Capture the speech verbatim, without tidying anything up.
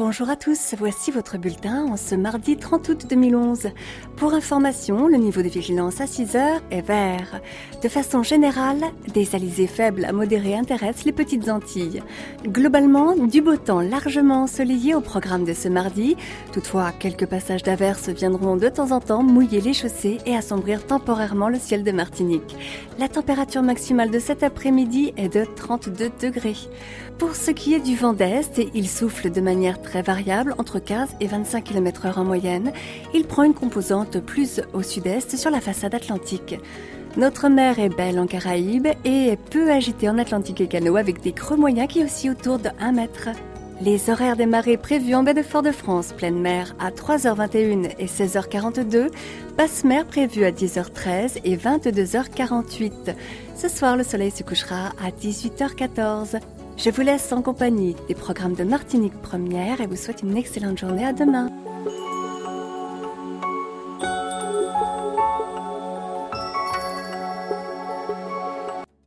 Bonjour à tous, voici votre bulletin en ce mardi trente août deux mille onze. Pour information, le niveau de vigilance à six heures est vert. De façon générale, des alizés faibles à modérés intéressent les petites Antilles. Globalement, du beau temps largement ensoleillé au programme de ce mardi. Toutefois, quelques passages d'averses viendront de temps en temps mouiller les chaussées et assombrir temporairement le ciel de Martinique. La température maximale de cet après-midi est de trente-deux degrés. Pour ce qui est du vent d'est, il souffle de manière très variable, entre quinze et vingt-cinq kilomètres heure en moyenne. Il prend une composante plus au sud-est sur la façade atlantique. Notre mer est belle en Caraïbes et est peu agitée en Atlantique et Canaux avec des creux moyens qui oscillent autour de un mètre. Les horaires des marées prévus en baie de Fort-de-France, pleine mer à trois heures vingt et une et seize heures quarante-deux, basse mer prévue à dix heures treize et vingt-deux heures quarante-huit. Ce soir, le soleil se couchera à dix-huit heures quatorze. Je vous laisse en compagnie des programmes de Martinique Première et vous souhaite une excellente journée. À demain.